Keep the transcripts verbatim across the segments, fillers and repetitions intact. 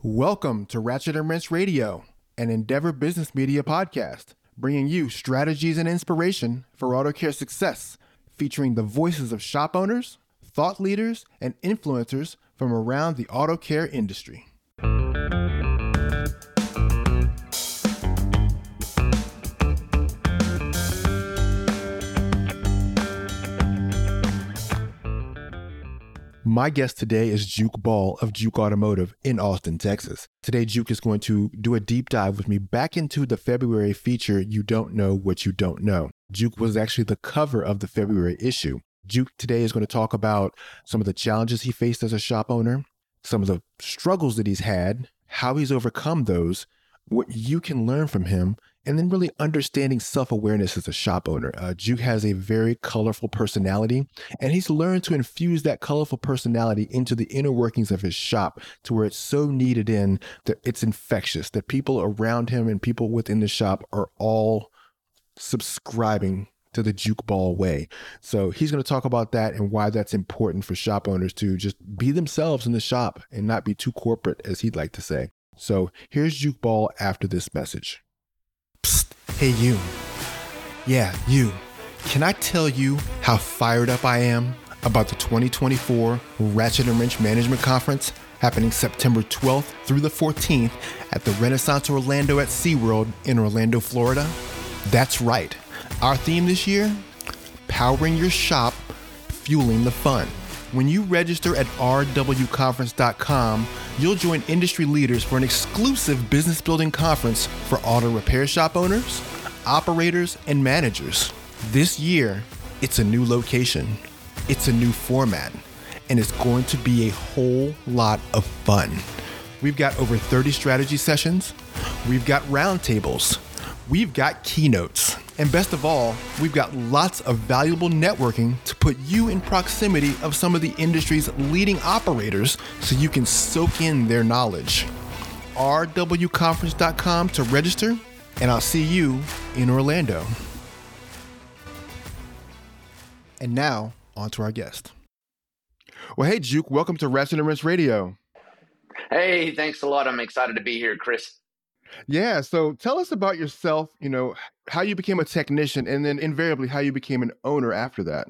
Welcome to Ratchet and Wrench Radio, an Endeavor Business Media podcast, bringing you strategies and inspiration for auto care success, featuring the voices of shop owners, thought leaders, and influencers from around the auto care industry. My guest today is Juke Ball of Juke Automotive in Austin, Texas. Today, Juke is going to do a deep dive with me back into the February feature, You Don't Know What You Don't Know. Juke was actually the cover of the February issue. Juke today is going to talk about some of the challenges he faced as a shop owner, some of the struggles that he's had, how he's overcome those, what you can learn from him, and then really understanding self-awareness as a shop owner. Uh, Juke has a very colorful personality, and he's learned to infuse that colorful personality into the inner workings of his shop to where it's so needed in that it's infectious, that people around him and people within the shop are all subscribing to the Juke Ball way. So he's going to talk about that and why that's important for shop owners to just be themselves in the shop and not be too corporate, as he'd like to say. So here's Juke Ball after this message. Psst, hey you. Yeah, you. Can I tell you how fired up I am about the twenty twenty-four Ratchet and Wrench Management Conference happening September twelfth through the fourteenth at the Renaissance Orlando at SeaWorld in Orlando, Florida? That's right. Our theme this year? Powering your shop, fueling the fun. When you register at r w conference dot com, you'll join industry leaders for an exclusive business building conference for auto repair shop owners, operators, and managers. This year, it's a new location, it's a new format, and it's going to be a whole lot of fun. We've got over thirty strategy sessions, we've got roundtables, we've got keynotes, and best of all, we've got lots of valuable networking to put you in proximity of some of the industry's leading operators so you can soak in their knowledge. r w conference dot com to register, and I'll see you in Orlando. And now, on to our guest. Well, hey, Juke, welcome to Ratchet and Wrench Radio. Hey, thanks a lot. I'm excited to be here, Chris. Yeah, so tell us about yourself, you know, how you became a technician, and then invariably how you became an owner after that.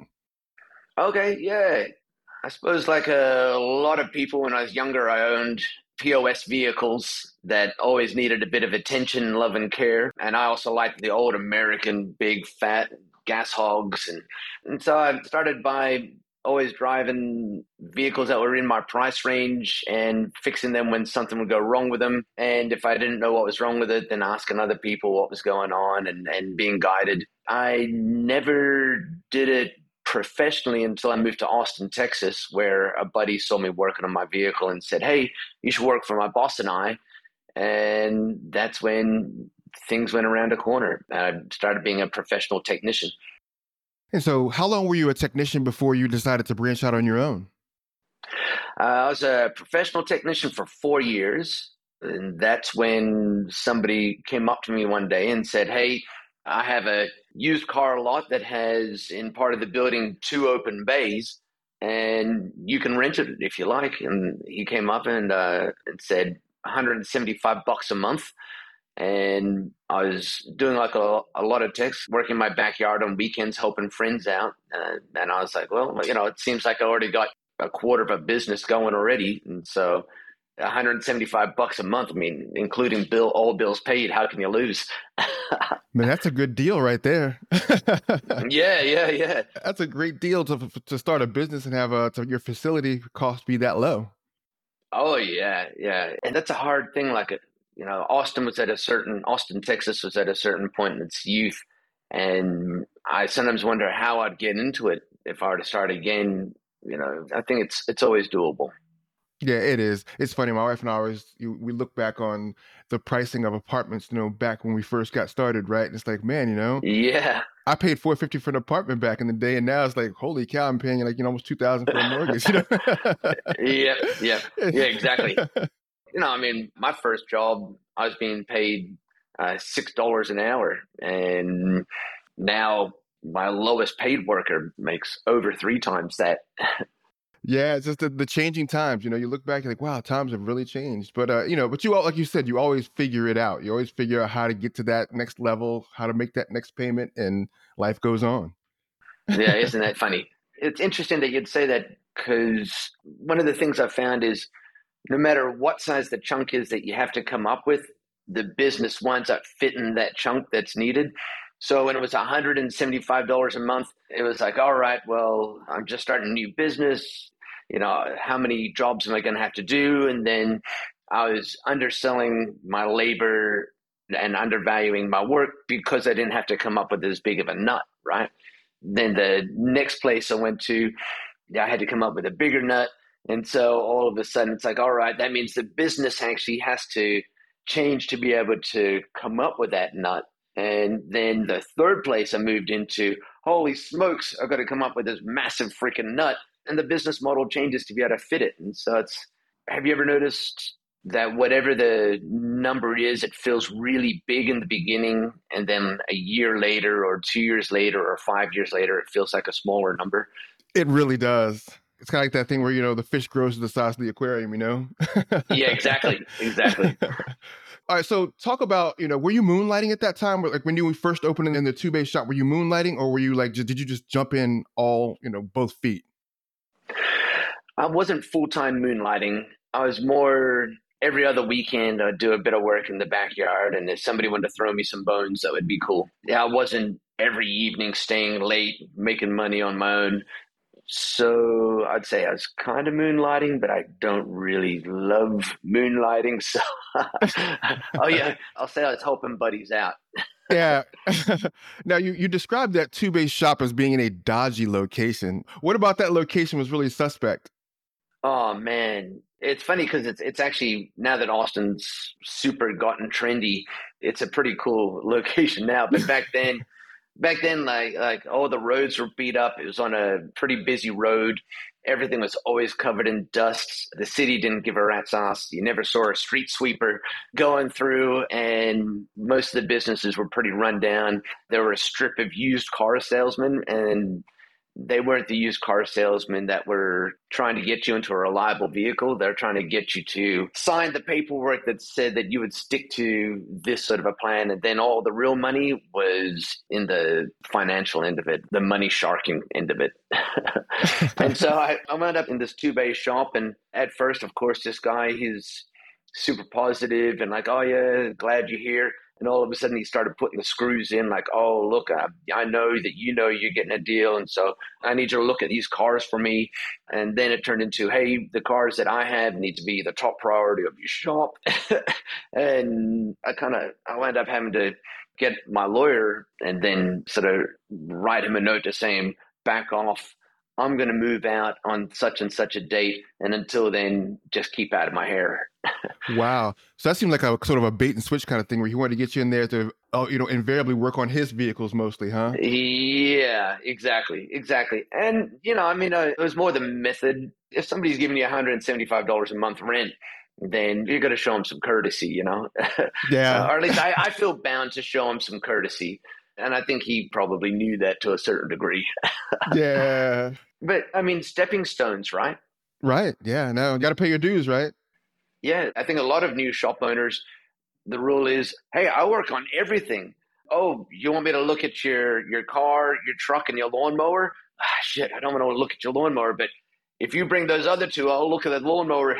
Okay, yeah. I suppose like a lot of people when I was younger, I owned P O S vehicles that always needed a bit of attention, love, and care. And I also liked the old American big fat gas hogs. And, and so I started by always driving vehicles that were in my price range and fixing them when something would go wrong with them. And if I didn't know what was wrong with it, then asking other people what was going on and, and being guided. I never did it professionally until I moved to Austin, Texas, where a buddy saw me working on my vehicle and said, hey, you should work for my boss and I. And that's when things went around a corner. I started being a professional technician. And so how long were you a technician before you decided to branch out on your own? Uh, I was a professional technician for four years. And that's when somebody came up to me one day and said, hey, I have a used car lot that has in part of the building two open bays, and you can rent it if you like. And he came up and, uh, and said one hundred seventy-five bucks a month. And I was doing like a, a lot of techs, working in my backyard on weekends, helping friends out. Uh, and I was like, well, you know, it seems like I already got a quarter of a business going already. And so one hundred seventy-five bucks a month, I mean, including bill, all bills paid, how can you lose? Man, that's a good deal right there. yeah, yeah, yeah. That's a great deal to to start a business and have a, to your facility cost be that low. Oh, yeah, yeah. And that's a hard thing. Like, you know, Austin was at a certain, Austin, Texas was at a certain point in its youth. And I sometimes wonder how I'd get into it if I were to start again. You know, I think it's it's always doable. Yeah, it is. It's funny. My wife and I always, you, we look back on the pricing of apartments, you know, back when we first got started, right? And it's like, man, you know, yeah, I paid four hundred fifty dollars for an apartment back in the day. And now it's like, holy cow, I'm paying like, you know, almost two thousand dollars for a mortgage. You know? yeah, yeah, yeah, exactly. You know, I mean, my first job, I was being paid uh, six dollars an hour. And now my lowest paid worker makes over three times that. Yeah, it's just the, the changing times. You know, you look back, you're like, wow, times have really changed. But uh, you know, but you all, like you said, you always figure it out. You always figure out how to get to that next level, how to make that next payment, and life goes on. Yeah, isn't that funny? It's interesting that you'd say that because one of the things I've found is no matter what size the chunk is that you have to come up with, the business winds up fitting that chunk that's needed. So when it was one hundred seventy-five dollars a month, it was like, all right, well, I'm just starting a new business. You know, how many jobs am I going to have to do? And then I was underselling my labor and undervaluing my work because I didn't have to come up with as big of a nut, right? Then the next place I went to, I had to come up with a bigger nut. And so all of a sudden it's like, all right, that means the business actually has to change to be able to come up with that nut. And then the third place I moved into, holy smokes, I've got to come up with this massive freaking nut. And the business model changes to be able to fit it. And so it's, have you ever noticed that whatever the number is, it feels really big in the beginning. And then a year later or two years later or five years later, it feels like a smaller number. It really does. It's kind of like that thing where, you know, the fish grows to the size of the aquarium, you know? Yeah, exactly. Exactly. All right. So talk about, you know, were you moonlighting at that time? Like when you first opened in the two bay shop, were you moonlighting or were you like, did you just jump in all, you know, both feet? I wasn't full-time moonlighting. I was more every other weekend I'd do a bit of work in the backyard. And if somebody wanted to throw me some bones, that would be cool. Yeah, I wasn't every evening staying late, making money on my own. So I'd say I was kind of moonlighting, but I don't really love moonlighting. So, oh yeah, I'll say I was helping buddies out. Yeah. Now you, you described that two bay shop as being in a dodgy location. What about that location was really suspect? Oh man, it's funny because it's it's actually now that Austin's super gotten trendy, it's a pretty cool location now. But back then, back then, like like all the roads were beat up. It was on a pretty busy road. Everything was always covered in dust. The city didn't give a rat's ass. You never saw a street sweeper going through, and most of the businesses were pretty run down. There were a strip of used car salesmen, and they weren't the used car salesmen that were trying to get you into a reliable vehicle. They're trying to get you to sign the paperwork that said that you would stick to this sort of a plan. And then all the real money was in the financial end of it, the money sharking end of it. And so I, I wound up in this two bay shop. And at first, of course, this guy, he's super positive and like, oh yeah, glad you're here. And all of a sudden he started putting the screws in like, oh, look, I, I know that you know you're getting a deal. And so I need you to look at these cars for me. And then it turned into, hey, the cars that I have need to be the top priority of your shop. And I kind of, I wound up having to get my lawyer and then sort of write him a note to say, him, back off. I'm going to move out on such and such a date. And until then, just keep out of my hair. Wow. So that seemed like a sort of a bait and switch kind of thing where he wanted to get you in there to, oh, you know, invariably work on his vehicles mostly, huh? Yeah, exactly. Exactly. And, you know, I mean, uh, it was more the method. If somebody's giving you one hundred seventy-five dollars a month rent, then you're going to show them some courtesy, you know, Yeah. uh, or at least I, I feel bound to show him some courtesy. And I think he probably knew that to a certain degree. Yeah. But I mean, stepping stones, right? Right. Yeah. No, you got to pay your dues, right? Yeah. I think a lot of new shop owners, the rule is, hey, I work on everything. Oh, you want me to look at your, your car, your truck, and your lawnmower? Ah, shit, I don't want to look at your lawnmower, but if you bring those other two, I'll look at the lawnmower.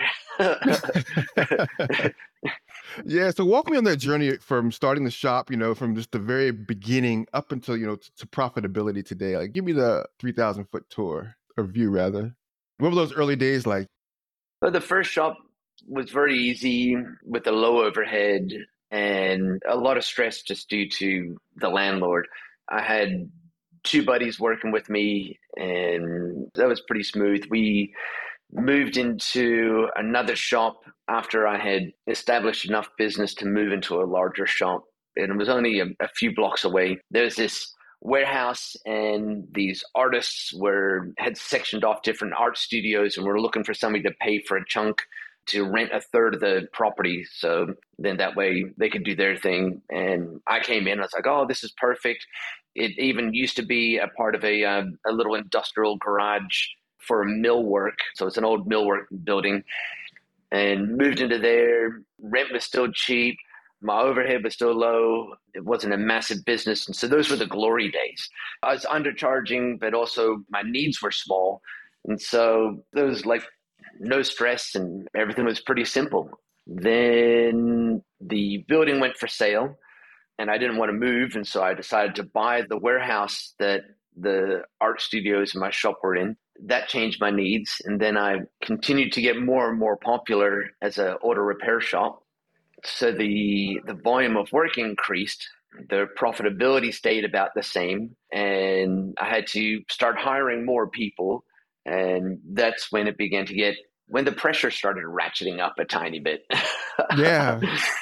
Yeah. So walk me on that journey from starting the shop, you know, from just the very beginning up until, you know, to, to profitability today. Like, give me the three thousand foot tour or view, rather. What were those early days like? Well, the first shop was very easy with a low overhead and a lot of stress just due to the landlord. I had two buddies working with me, and that was pretty smooth. We moved into another shop after I had established enough business to move into a larger shop. And it was only a, a few blocks away. There's this warehouse, and these artists were had sectioned off different art studios and were looking for somebody to pay for a chunk to rent a third of the property. So then that way they could do their thing. And I came in, I was like, oh, this is perfect. It even used to be a part of a, uh, a little industrial garage for a millwork. So it's an old millwork building, and moved into there. Rent was still cheap. My overhead was still low. It wasn't a massive business. And so those were the glory days. I was undercharging, but also my needs were small. And so there was like no stress and everything was pretty simple. Then the building went for sale and I didn't want to move. And so I decided to buy the warehouse that the art studios in my shop were in. That changed my needs. And then I continued to get more and more popular as an auto repair shop. So the the volume of work increased, the profitability stayed about the same, and I had to start hiring more people. And that's when it began to get, when the pressure started ratcheting up a tiny bit. Yeah.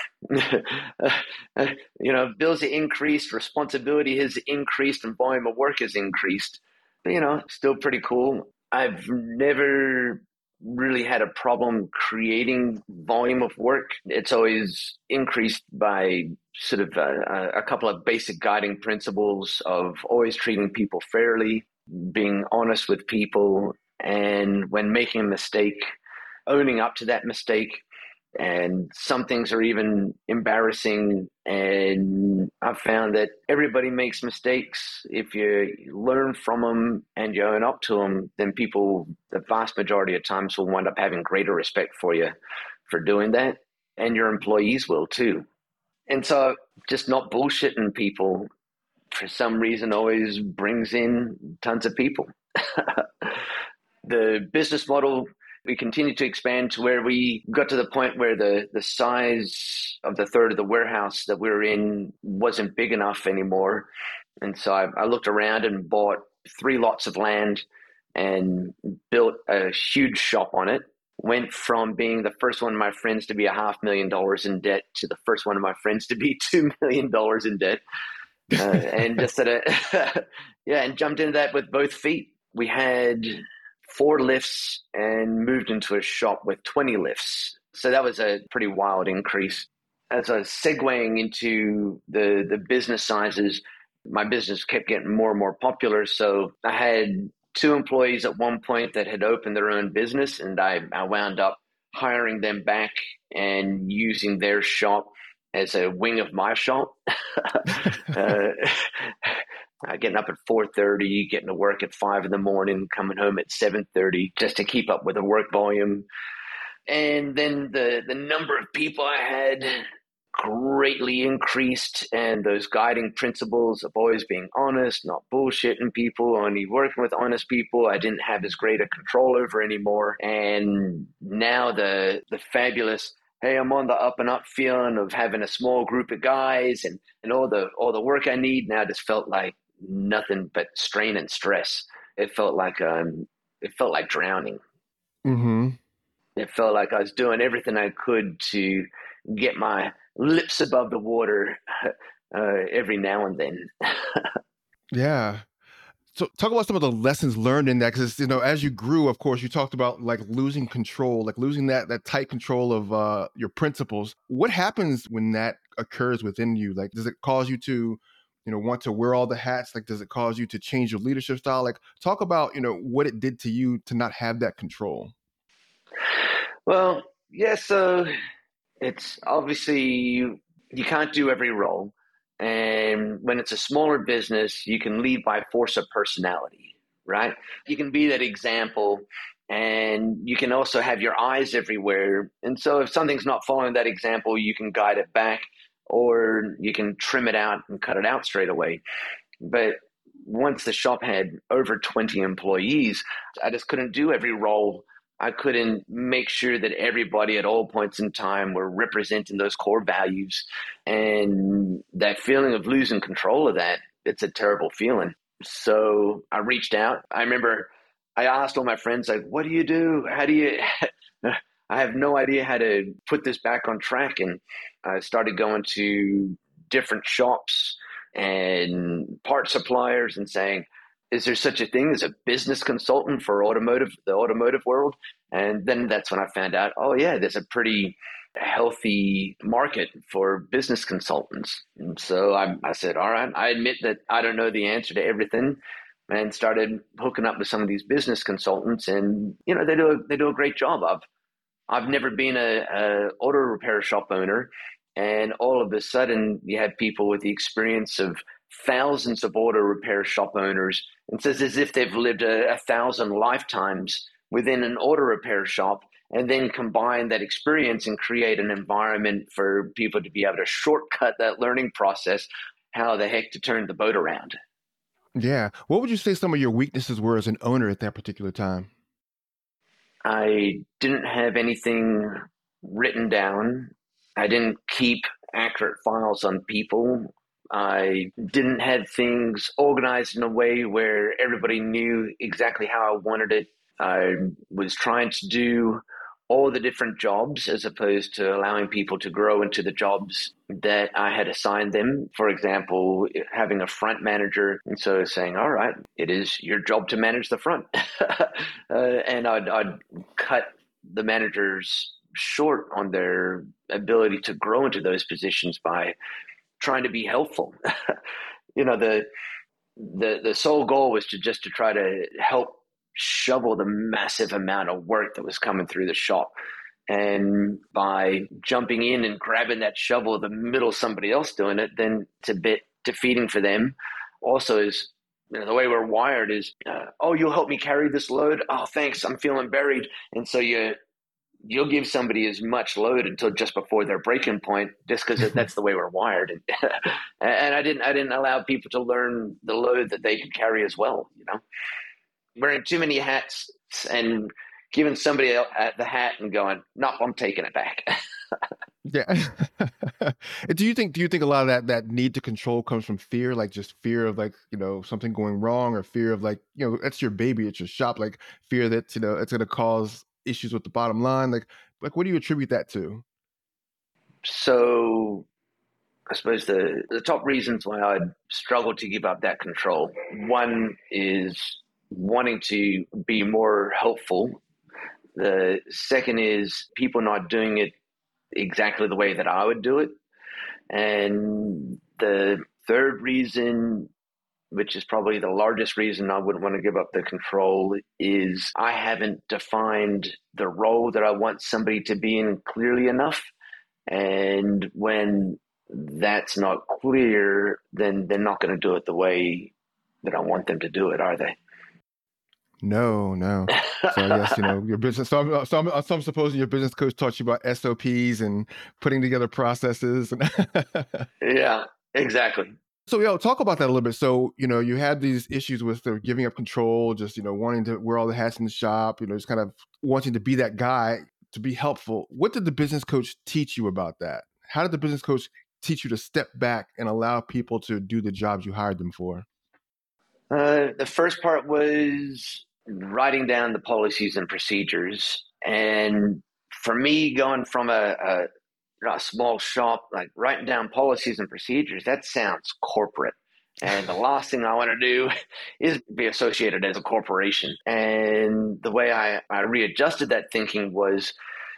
You know, bills have increased, responsibility has increased, and volume of work has increased. But, you know, still pretty cool. I've never really had a problem creating volume of work. It's always increased by sort of a, a couple of basic guiding principles of always treating people fairly, being honest with people, and when making a mistake, owning up to that mistake. And some things are even embarrassing. And I've found that everybody makes mistakes. If you learn from them and you own up to them, then people, the vast majority of times, will wind up having greater respect for you for doing that. And your employees will too. And so just not bullshitting people, for some reason, always brings in tons of people. The business model, we continued to expand to where we got to the point where the, the size of the third of the warehouse that we were in wasn't big enough anymore. And so I, I looked around and bought three lots of land and built a huge shop on it. Went from being the first one of my friends to be a half million dollars in debt to the first one of my friends to be two million dollars in debt. Uh, and just sort of, yeah, and jumped into that with both feet. We had four lifts and moved into a shop with twenty lifts. So that was a pretty wild increase. As I was segueing into the, the business sizes, my business kept getting more and more popular. So I had two employees at one point that had opened their own business, and I, I wound up hiring them back and using their shop as a wing of my shop. uh, Uh, getting up at four thirty, getting to work at five in the morning, coming home at seven thirty just to keep up with the work volume. And then the, the number of people I had greatly increased, and those guiding principles of always being honest, not bullshitting people, only working with honest people, I didn't have as great a control over anymore. And now the the fabulous, hey, I'm on the up and up feeling of having a small group of guys and, and all the all the work I need now just felt like nothing but strain and stress. It felt like um, it felt like drowning. Mm-hmm. It felt like I was doing everything I could to get my lips above the water uh, every now and then. Yeah. So talk about some of the lessons learned in that, because, you know, as you grew, of course, you talked about like losing control, like losing that that tight control of uh, your principles. What happens when that occurs within you? Like, does it cause you to, you know, want to wear all the hats? Like, does it cause you to change your leadership style? Like, talk about, you know, what it did to you to not have that control. Well, yeah, so it's obviously you, you can't do every role. And when it's a smaller business, you can lead by force of personality, right? You can be that example, and you can also have your eyes everywhere. And so if something's not following that example, you can guide it back, or you can trim it out and cut it out straight away. But once the shop had over twenty employees, I just couldn't do every role. I couldn't make sure that everybody at all points in time were representing those core values. And that feeling of losing control of that, it's a terrible feeling. So I reached out. I remember I asked all my friends, like, what do you do? How do you, I have no idea how to put this back on track. And I started going to different shops and part suppliers and saying, is there such a thing as a business consultant for automotive, the automotive world? And then that's when I found out, oh yeah, there's a pretty healthy market for business consultants. And so I, I said, all right, I admit that I don't know the answer to everything, and started hooking up with some of these business consultants, and you know they do a, they do a great job. I've I've never been a, a auto repair shop owner, and all of a sudden you have people with the experience of thousands of auto repair shop owners, and it's as if they've lived a, a thousand lifetimes within an auto repair shop, and then combine that experience and create an environment for people to be able to shortcut that learning process, how the heck to turn the boat around. Yeah. What would you say some of your weaknesses were as an owner at that particular time? I didn't have anything written down. I didn't keep accurate files on people. I didn't have things organized in a way where everybody knew exactly how I wanted it. I was trying to do all the different jobs as opposed to allowing people to grow into the jobs that I had assigned them. For example, having a front manager, and so saying, all right, it is your job to manage the front. uh, and I'd, I'd cut the managers short on their ability to grow into those positions by trying to be helpful. you know, the, the, the sole goal was to just to try to help shovel the massive amount of work that was coming through the shop. And by jumping in and grabbing that shovel in the middle of somebody else doing it, then it's a bit defeating for them. Also, is you know, the way we're wired is, uh, oh, you'll help me carry this load. Oh, thanks, I'm feeling buried. And so you you'll give somebody as much load until just before their breaking point, just because that's the way we're wired. And, and I didn't I didn't allow people to learn the load that they could carry as well. You know, wearing too many hats and giving somebody else the hat and going, no, I'm taking it back. Yeah. do you think do you think a lot of that that need to control comes from fear, like just fear of like, you know, something going wrong, or fear of like, you know, it's your baby, it's your shop, like fear that, you know, it's going to cause issues with the bottom line? Like, like what do you attribute that to? So I suppose the, the top reasons why I'd struggle to give up that control. One is wanting to be more helpful. The second is people not doing it exactly the way that I would do it. And the third reason, which is probably the largest reason I wouldn't want to give up the control, is I haven't defined the role that I want somebody to be in clearly enough. And when that's not clear, then they're not going to do it the way that I want them to do it, are they? No, no. So I guess, you know, your business, so I'm, so I'm, so I'm supposing your business coach taught you about S O Ps and putting together processes. Yeah, exactly. So, yo, talk about that a little bit. So, you know, you had these issues with the giving up control, just, you know, wanting to wear all the hats in the shop, you know, just kind of wanting to be that guy, to be helpful. What did the business coach teach you about that? How did the business coach teach you to step back and allow people to do the jobs you hired them for? Uh, the first part was writing down the policies and procedures. And for me, going from a, a a small shop, like writing down policies and procedures, that sounds corporate. And the last thing I want to do is be associated as a corporation. And the way I, I readjusted that thinking was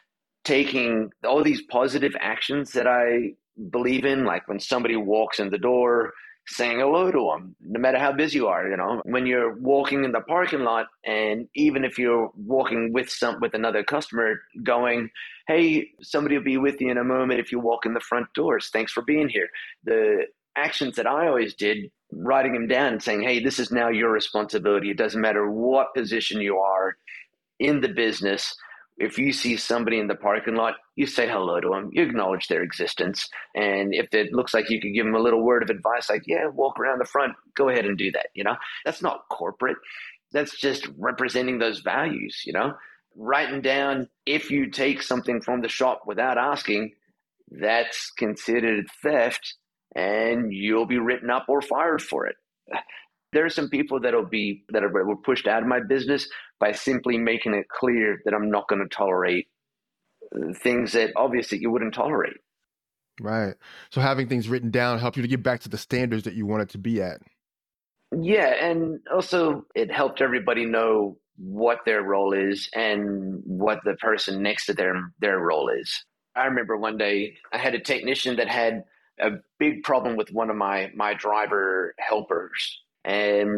taking all these positive actions that I believe in, like when somebody walks in the door, saying hello to them, no matter how busy you are. You know, when you're walking in the parking lot, and even if you're walking with some with another customer, going, "Hey, somebody will be with you in a moment if you walk in the front doors. Thanks for being here." The actions that I always did, writing them down and saying, "Hey, this is now your responsibility. It doesn't matter what position you are in the business. If you see somebody in the parking lot, you say hello to them, you acknowledge their existence. And if it looks like you could give them a little word of advice, like, yeah, walk around the front, go ahead and do that. You know, that's not corporate. That's just representing those values, you know, writing down, if you take something from the shop without asking, that's considered theft and you'll be written up or fired for it. There are some people that'll be that are were pushed out of my business by simply making it clear that I'm not going to tolerate things that obviously you wouldn't tolerate. Right. So having things written down help you to get back to the standards that you wanted to be at. Yeah, and also it helped everybody know what their role is and what the person next to their their role is. I remember one day I had a technician that had a big problem with one of my my driver helpers. And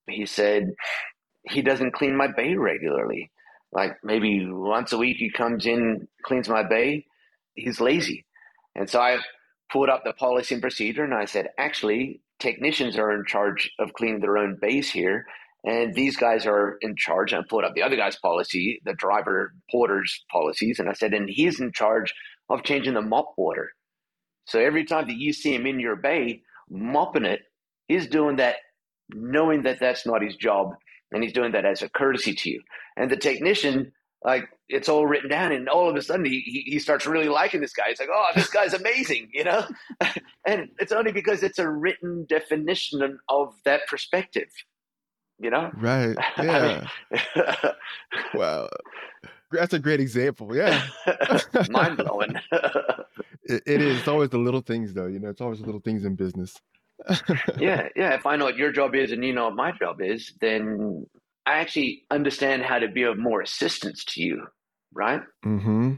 He said he doesn't clean my bay regularly. Like maybe once a week he comes in, cleans my bay. He's lazy. And so I pulled up the policy and procedure and I said, actually, technicians are in charge of cleaning their own bays here. And these guys are in charge. And I pulled up the other guy's policy, the driver porter's policies. And I said, and he's in charge of changing the mop water. So every time that you see him in your bay mopping it, he's doing that knowing that that's not his job. And he's doing that as a courtesy to you. And the technician, like, it's all written down, and all of a sudden he, he he starts really liking this guy. He's like, oh, this guy's amazing, you know? And it's only because it's a written definition of that perspective, you know? Right. Yeah. I mean, wow. That's a great example. Yeah. Mind blowing. it, it is. It's always the little things, though. You know, it's always the little things in business. yeah. Yeah. If I know what your job is and you know what my job is, then I actually understand how to be of more assistance to you, right? Mm-hmm.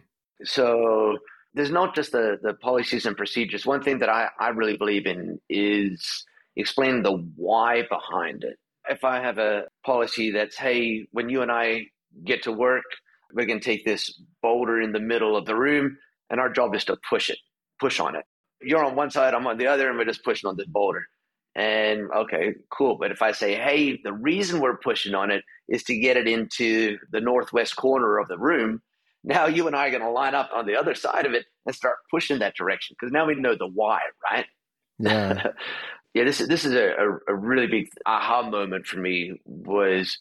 So there's not just the, the policies and procedures. One thing that I, I really believe in is explaining the why behind it. If I have a policy that's, hey, when you and I get to work, we're going to take this boulder in the middle of the room, and our job is to push it, push on it. You're on one side, I'm on the other, and we're just pushing on this boulder. And okay, cool. But if I say, hey, the reason we're pushing on it is to get it into the northwest corner of the room, now you and I are going to line up on the other side of it and start pushing that direction, because now we know the why, right? Yeah. yeah, this is, this is a, a, a really big aha moment for me. Was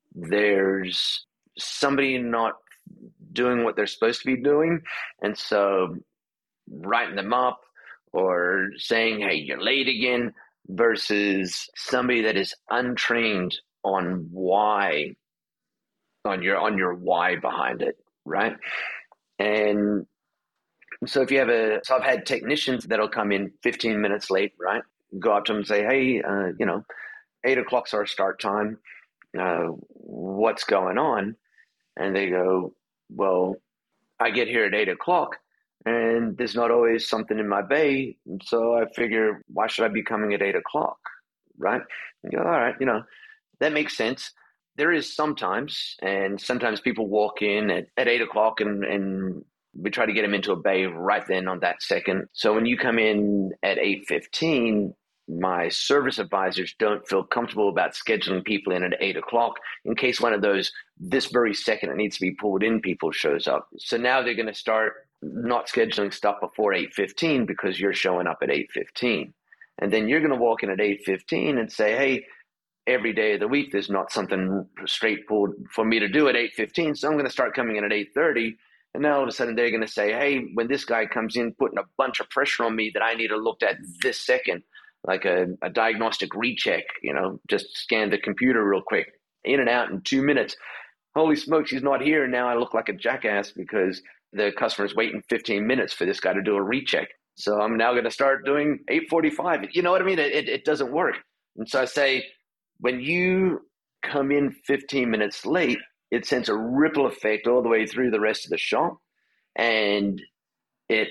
there's somebody not doing what they're supposed to be doing. And so writing them up or saying, hey, you're late again, versus somebody that is untrained on why, on your on your why behind it, right? And so if you have a, so I've had technicians that'll come in fifteen minutes late, right? Go up to them and say, hey, uh, you know, eight o'clock's our start time. Uh, what's going on? And they go, well, I get here at eight o'clock. And there's not always something in my bay. So I figure, why should I be coming at eight o'clock? Right? You go, all right, you know, that makes sense. There is sometimes, and sometimes people walk in at, at eight o'clock and, and we try to get them into a bay right then on that second. So when you come in at eight fifteen, my service advisors don't feel comfortable about scheduling people in at eight o'clock in case one of those, this very second it needs to be pulled in, people shows up. So now they're going to start not scheduling stuff before eight fifteen because you're showing up at eight fifteen. And then you're going to walk in at eight fifteen and say, hey, every day of the week, there's not something straight pulled for me to do at eight fifteen. So I'm going to start coming in at eight thirty. And now all of a sudden they're going to say, hey, when this guy comes in, putting a bunch of pressure on me that I need to look at this second, like a, a diagnostic recheck, you know, just scan the computer real quick, in and out in two minutes. Holy smokes, he's not here. And now I look like a jackass because the customer's waiting fifteen minutes for this guy to do a recheck. So I'm now going to start doing eight forty-five. You know what I mean? It, it doesn't work. And so I say, when you come in fifteen minutes late, it sends a ripple effect all the way through the rest of the shop. And it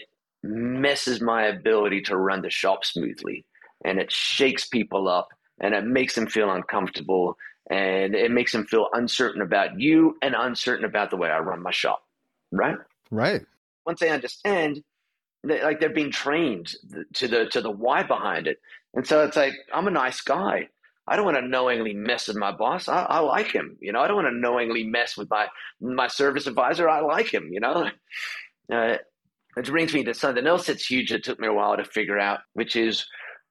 messes my ability to run the shop smoothly. And it shakes people up and it makes them feel uncomfortable. And it makes them feel uncertain about you and uncertain about the way I run my shop. Right? Right. Once they understand, they, like they're being trained to the to the why behind it. And so it's like, I'm a nice guy. I don't want to knowingly mess with my boss. I, I like him. You know, I don't want to knowingly mess with my my service advisor. I like him, you know. Uh, which brings me to something else that's huge that took me a while to figure out, which is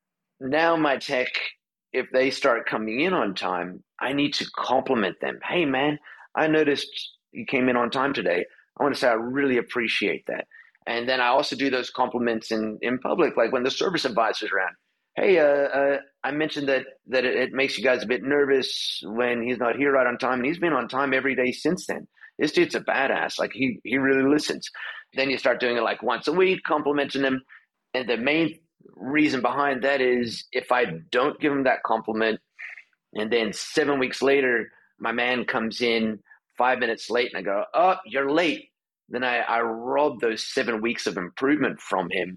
now my tech, if they start coming in on time, I need to compliment them. Hey, man, I noticed you came in on time today. I want to say I really appreciate that. And then I also do those compliments in, in public, like when the service advisor's around. Hey, uh, uh, I mentioned that that it, it makes you guys a bit nervous when he's not here right on time, and he's been on time every day since then. This dude's a badass. Like, he, he really listens. Then you start doing it like once a week, complimenting him. And the main reason behind that is if I don't give him that compliment, and then seven weeks later, my man comes in five minutes late, and I go, oh, you're late. Then I, I rob those seven weeks of improvement from him.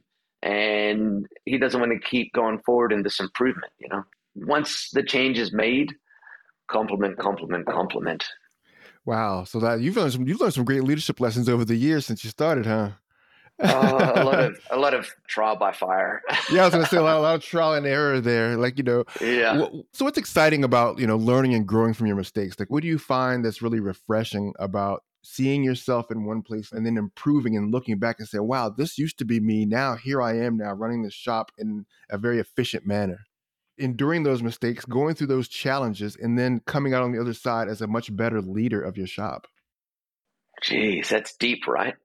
And he doesn't want to keep going forward in this improvement, you know. Once the change is made, compliment, compliment, compliment. Wow. So that you've learned some you've learned some great leadership lessons over the years since you started, huh? Uh, a lot of a lot of trial by fire. Yeah, I was going to say a lot, a lot of trial and error there. Like, you know, Yeah. wh- so what's exciting about, you know, learning and growing from your mistakes? Like, what do you find that's really refreshing about seeing yourself in one place and then improving and looking back and saying, wow, this used to be me. Now here I am now running this shop in a very efficient manner. Enduring those mistakes, going through those challenges, and then coming out on the other side as a much better leader of your shop. Jeez, that's deep, right?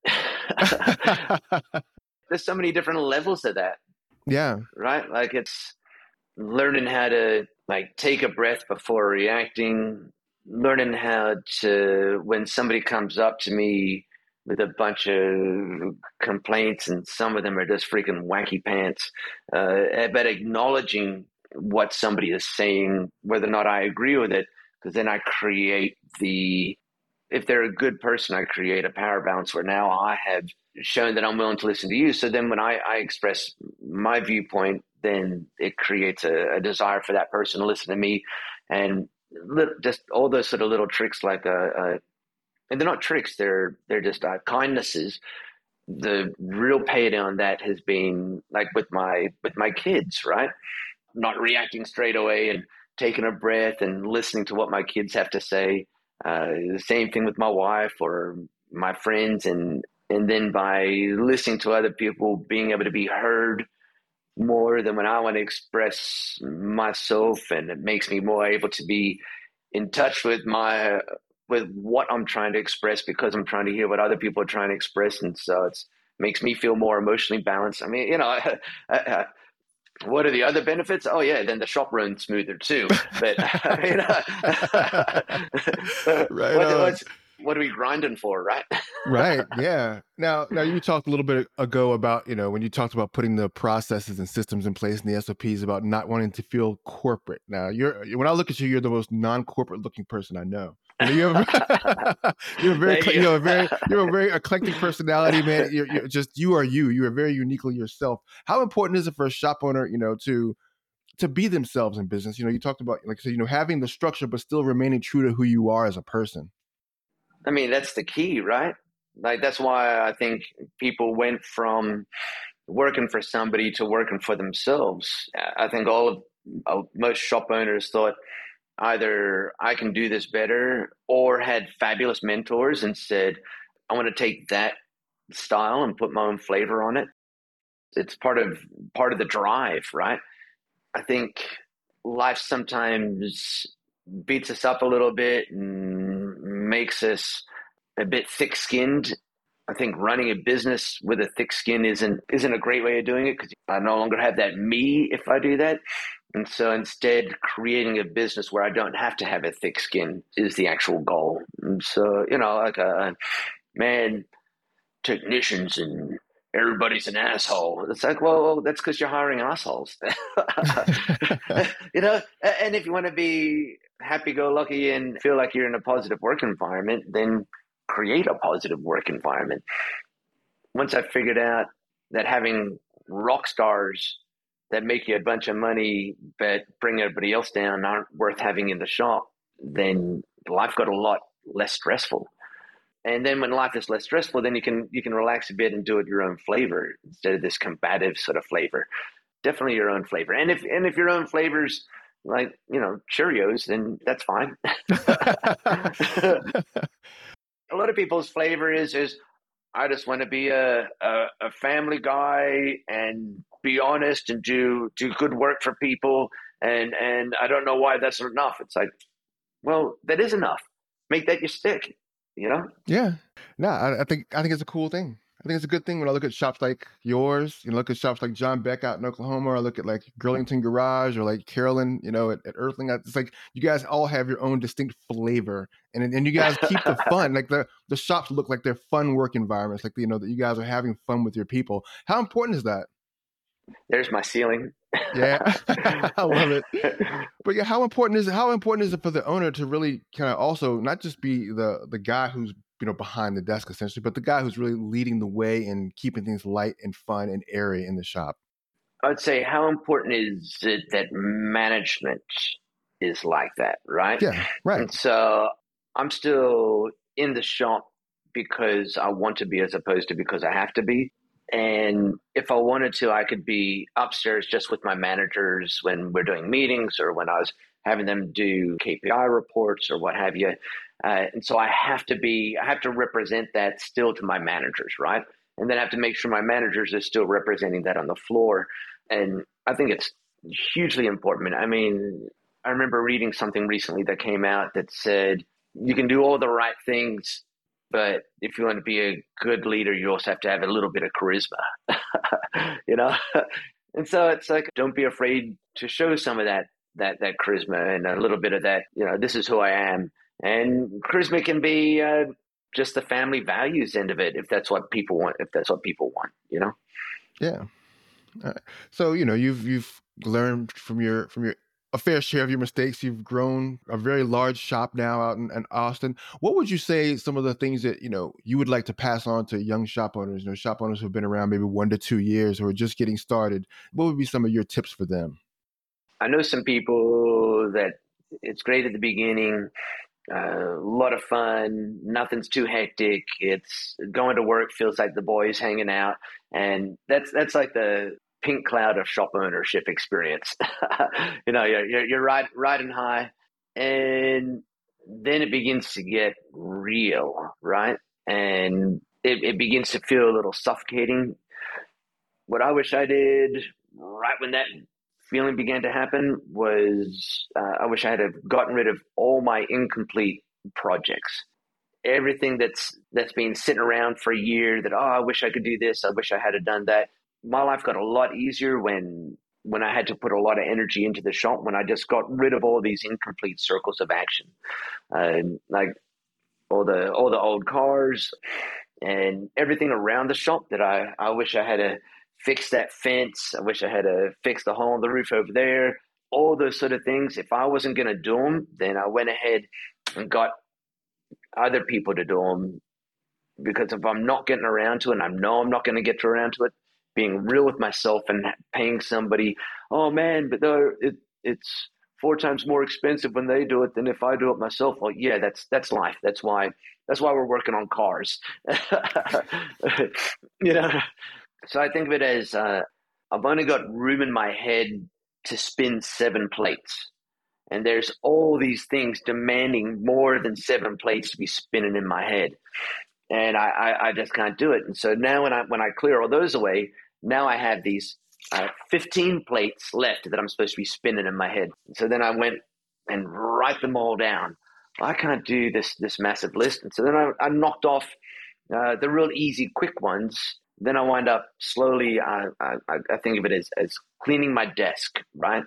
There's so many different levels of that. Yeah. Right? Like it's learning how to like take a breath before reacting, learning how to, when somebody comes up to me with a bunch of complaints and some of them are just freaking wacky pants, uh, but acknowledging what somebody is saying, whether or not I agree with it, because then I create the, if they're a good person, I create a power balance where now I have shown that I'm willing to listen to you. So then when I, I express my viewpoint, then it creates a, a desire for that person to listen to me. And li- just all those sort of little tricks, like, uh, uh, and they're not tricks, they're, they're just uh, kindnesses. The real payday on that has been like with my, with my kids, right? Not reacting straight away and taking a breath and listening to what my kids have to say. Uh, the same thing with my wife or my friends, and and then by listening to other people, being able to be heard more than when I want to express myself, and it makes me more able to be in touch with my with what I'm trying to express because I'm trying to hear what other people are trying to express, and so it's makes me feel more emotionally balanced. I mean, you know. I, I, what are the other benefits? Oh yeah, then the shop runs smoother too. But you know, Right what, on. what's what are we grinding for, right? Right. Yeah. Now, now you talked a little bit ago about, you know, when you talked about putting the processes and systems in place and the S O Ps about not wanting to feel corporate. Now, you're when I look at you, you're the most non-corporate looking person I know. You know, you have you're a very Thank you you. know a very you're a very eclectic personality, man. You're, you're just you are you. You are very uniquely yourself. How important is it for a shop owner, you know, to to be themselves in business? You know, you talked about, like I said, you know, having the structure but still remaining true to who you are as a person. I mean, that's the key, right? Like that's why I think people went from working for somebody to working for themselves. I think all of uh, most shop owners thought either I can do this better, or had fabulous mentors and said, I want to take that style and put my own flavor on it. It's part of part of the drive, right? I think life sometimes beats us up a little bit and makes us a bit thick-skinned. I think running a business with a thick skin isn't isn't a great way of doing it, because I no longer have that me if I do that. And so instead, creating a business where I don't have to have a thick skin is the actual goal. And so, you know, like a man, technicians and everybody's an asshole. It's like, well, that's because you're hiring assholes. You know, and if you want to be happy-go-lucky and feel like you're in a positive work environment, then create a positive work environment. Once I figured out that having rock stars that make you a bunch of money but bring everybody else down aren't worth having in the shop, then life got a lot less stressful. And then when life is less stressful, then you can you can relax a bit and do it your own flavor instead of this combative sort of flavor. Definitely your own flavor. And if and if your own flavors like, you know, Cheerios, then that's fine. A lot of people's flavor is is I just want to be a, a, a family guy and be honest and do do good work for people, and and I don't know why that's not enough. It's like, well, that is enough. Make that your stick, you know? Yeah. No, I, I think I think it's a cool thing. I think it's a good thing when I look at shops like yours, you know, look at shops like John Beck out in Oklahoma, or I look at like Girlington Garage or like Carolyn, you know, at, at Earthling. It's like you guys all have your own distinct flavor, and and you guys keep the fun. Like the the shops look like they're fun work environments. Like, you know, that you guys are having fun with your people. How important is that? There's my ceiling. Yeah, I love it. But yeah, how important is it? How important is it for the owner to really kind of also not just be the the guy who's, you know, behind the desk essentially, but the guy who's really leading the way and keeping things light and fun and airy in the shop? I would say, how important is it that management is like that, right? Yeah, right. And so I'm still in the shop because I want to be as opposed to because I have to be. And if I wanted to, I could be upstairs just with my managers when we're doing meetings or when I was having them do K P I reports or what have you. Uh, and so I have to be, I have to represent that still to my managers, right? And then I have to make sure my managers are still representing that on the floor. And I think it's hugely important. I mean, I remember reading something recently that came out that said, you can do all the right things, but if you want to be a good leader, you also have to have a little bit of charisma, you know? And so it's like, don't be afraid to show some of that, that, that charisma and a little bit of that, you know, this is who I am. And charisma can be uh, just the family values end of it, if that's what people want, if that's what people want, you know? Yeah. Uh, so, you know, you've, you've learned from your, from your, a fair share of your mistakes. You've grown a very large shop now out in, in Austin. What would you say some of the things that, you know, you would like to pass on to young shop owners, you know, shop owners who've been around maybe one to two years or just getting started? What would be some of your tips for them? I know some people that it's great at the beginning, uh, a lot of fun, nothing's too hectic. It's going to work feels like the boys hanging out, and that's that's like the pink cloud of shop ownership experience. You know, you're you're, you're ride, riding high, and then it begins to get real, right? And it, it begins to feel a little suffocating. What I wish I did right when that feeling began to happen was uh, I wish I had have gotten rid of all my incomplete projects. Everything that's that's been sitting around for a year that, oh, I wish I could do this. I wish I had done that. My life got a lot easier when when I had to put a lot of energy into the shop, when I just got rid of all these incomplete circles of action. Uh, like all the all the old cars and everything around the shop that I, I wish I had a fix that fence. I wish I had to fix the hole in the roof over there. All those sort of things. If I wasn't going to do them, then I went ahead and got other people to do them. Because if I'm not getting around to it, and I know I'm not going to get around to it, being real with myself and paying somebody, oh man, but it, it's four times more expensive when they do it than if I do it myself. Well, yeah, that's that's life. That's why that's why we're working on cars. You know. So I think of it as uh, I've only got room in my head to spin seven plates. And there's all these things demanding more than seven plates to be spinning in my head. And I, I, I just can't do it. And so now when I when I clear all those away, now I have these uh, fifteen plates left that I'm supposed to be spinning in my head. So then I went and write them all down. I can't do this this massive list. And so then I, I knocked off uh, the real easy, quick ones. Then I wind up slowly, I, I, I think of it as, as cleaning my desk, right?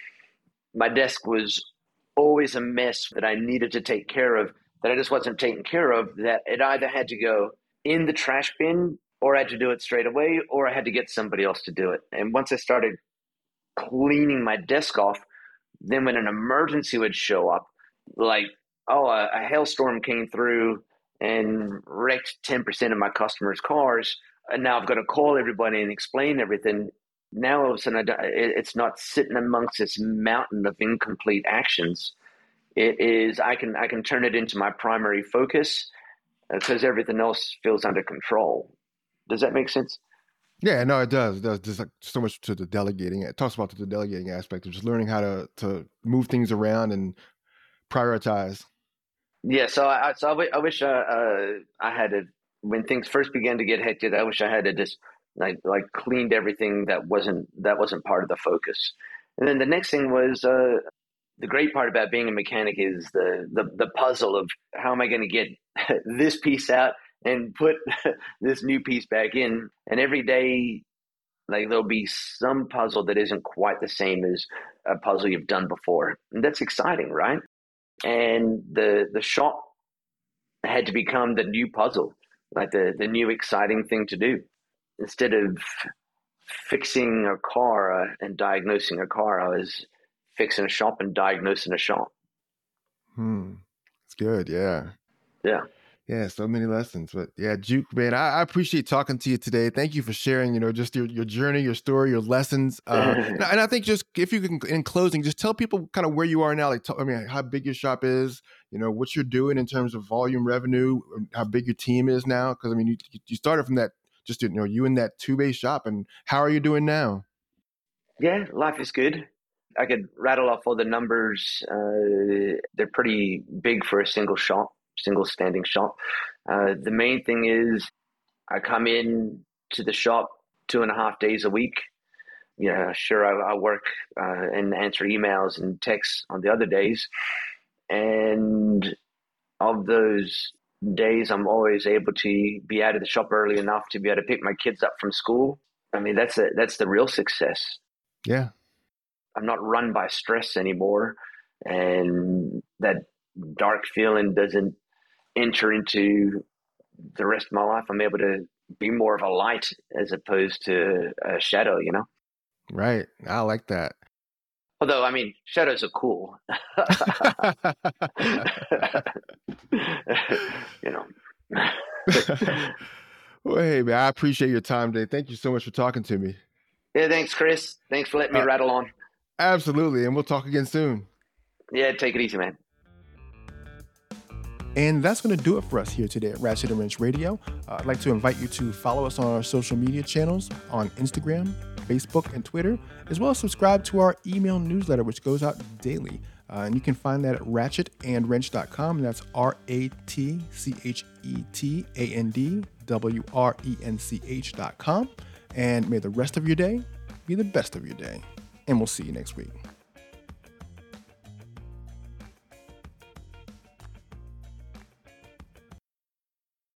My desk was always a mess that I needed to take care of, that I just wasn't taking care of, that it either had to go in the trash bin or I had to do it straight away, or I had to get somebody else to do it. And once I started cleaning my desk off, then when an emergency would show up, like, oh, a, a hailstorm came through and wrecked ten percent of my customers' cars, and now I've got to call everybody and explain everything. Now all of a sudden, I, it's not sitting amongst this mountain of incomplete actions. It is I can I can turn it into my primary focus because everything else feels under control. Does that make sense? Yeah, no, it does. It does. There's like so much to the delegating. It talks about the delegating aspect of just learning how to to move things around and prioritize. Yeah, so I so I, w- I wish uh, uh, I had to, when things first began to get hectic. I wish I had to just like like cleaned everything that wasn't that wasn't part of the focus. And then the next thing was uh, the great part about being a mechanic is the the, the puzzle of how am I going to get this piece out and put this new piece back in. And every day, like there'll be some puzzle that isn't quite the same as a puzzle you've done before, and that's exciting, right? And the the shop had to become the new puzzle, like the, the new exciting thing to do. Instead of fixing a car uh, and diagnosing a car, I was fixing a shop and diagnosing a shop. Hmm. It's good. Yeah. Yeah. Yeah, so many lessons. But yeah, Juke, man, I, I appreciate talking to you today. Thank you for sharing, you know, just your, your journey, your story, your lessons. Uh, and, I- and I think just if you can, in closing, just tell people kind of where you are now. Like, tell, I mean, how big your shop is, you know, what you're doing in terms of volume revenue, how big your team is now. Because I mean, you, you started from that, just, you know, you in that two-bay shop. And how are you doing now? Yeah, life is good. I could rattle off all the numbers. Uh, they're pretty big for a single shop, single standing shop. Uh, the main thing is I come in to the shop two and a half days a week. Yeah, sure, I, I work uh, and answer emails and texts on the other days. And of those days, I'm always able to be out of the shop early enough to be able to pick my kids up from school. I mean, that's a, that's the real success. Yeah. I'm not run by stress anymore, and that dark feeling doesn't enter into the rest of my life. I'm able to be more of a light as opposed to a shadow, you know? Right. I like that. Although, I mean, shadows are cool. You know. Well, hey, man, I appreciate your time today. Thank you so much for talking to me. Yeah, thanks, Chris. Thanks for letting me Uh, rattle on. absolutely. And we'll talk again soon. Yeah, take it easy, man. And that's going to do it for us here today at Ratchet and Wrench Radio. Uh, I'd like to invite you to follow us on our social media channels on Instagram, Facebook, and Twitter, as well as subscribe to our email newsletter, which goes out daily. Uh, and you can find that at ratchet and wrench dot com. And that's R A T C H E T A N D W R E N C H dot com. And may the rest of your day be the best of your day. And we'll see you next week.